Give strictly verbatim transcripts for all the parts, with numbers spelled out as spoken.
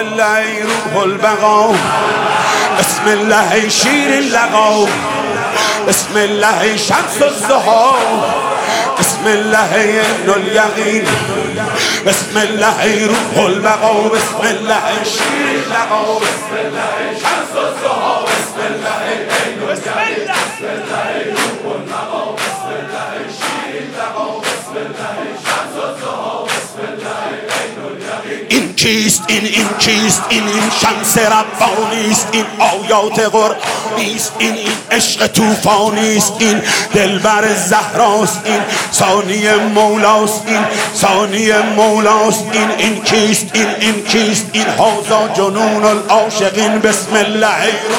الله ای روح البقا، بسم الله ای شیر اللقا، بسم الله ای شمس الضحا، بسم الله ای عین الیقین، بسم الله ای روح البقا، بسم الله ای شیر اللقا، بسم الله ای شمس الضحا، بسم الله ای عین الیقین، بسم الله ای روح البقا، بسم الله ای شیر اللقا، بسم الله ای شمس الضحا، بسم الله ای عین الیقین. این کیست؟ این این کیست؟ این این شمس ربانیست، این آیات قرآنیست، این این عشق طوفانیست، این دلبر زهراست، این ثانی مولاست، این ثانی مولاست. این این کیست؟ این این کیست؟ این هذا جنون العاشقین. بسم الله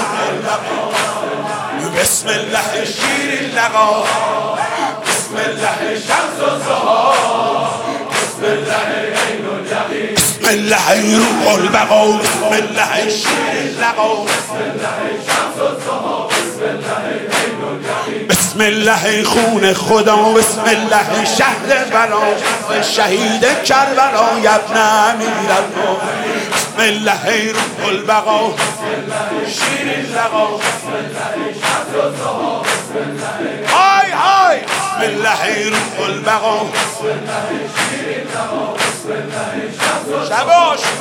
بسم الله شیر اللقا، بسم الله شمس الضحا، بسم الله عین الیقین، بسم الله روح البقا، بسم الله شیر اللقا، بسم الله شمس الضحا، بسم الله عین الیقین، بسم الله خون خدا، بسم الله شهد بلا، شهید کربلا ابن امیر المؤمنین، بسم الله روح البقا، بسم الله شیر اللقا، بسم الله شمس الضحا، بسم الله های های، بسم الله روح البقا، بسم الله شیر اللقا، بسم الله شمس الضحا. شباش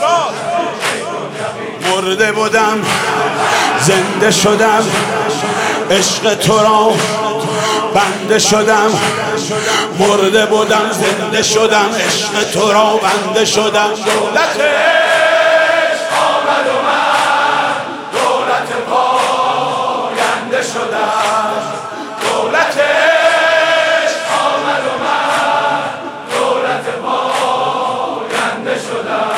مرده بودم زنده شدم، عشق تو را بنده شدم، مرده بودم زنده شدم، عشق تو را بنده شدم. دولت عشق آمد و من دولت پاینده شدم، دولت عشق آمد و من دولت پاینده شدم.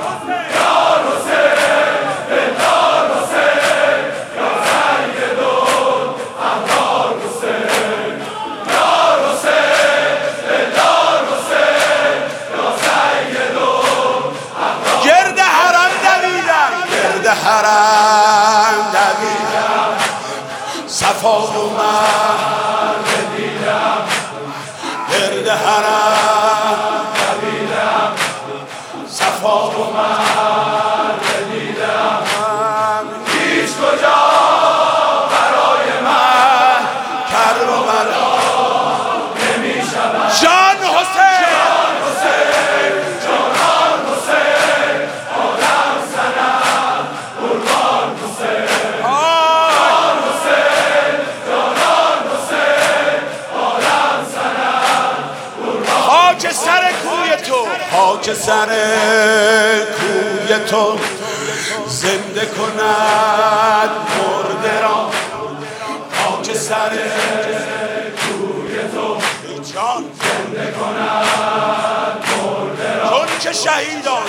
حرم دویدم، صفا و مرد دیدم، گرد حرم دویدم، صفا و مرد دیدم. هیچ کجا برای من کرب و بلا نمی شود. جان حسین، جان حسین، جانان حسین، عالم سنم قربان حسین، جان حسین، جانان حسین، عالم سنم قربان. خاک سر کوی تو، خاک سر کوی تو زنده کند مرده را، خاک سر کوی تو جان زنده کند مرده را. چون که شهیدان،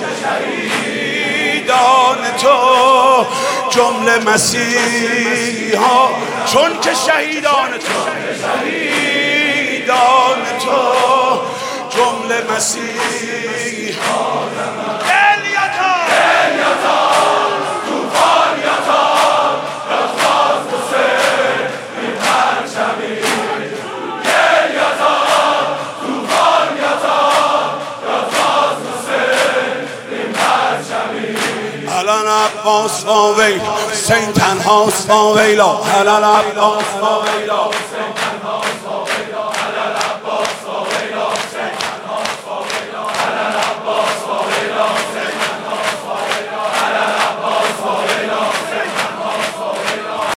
شهیدان تو جمله مسیحا، چون که شهیدان تو، شهیدان تو جمله مسیحا. هلال عباس با ویلا، حسین تنهاست با ویلا، هلال عباس با ویلا.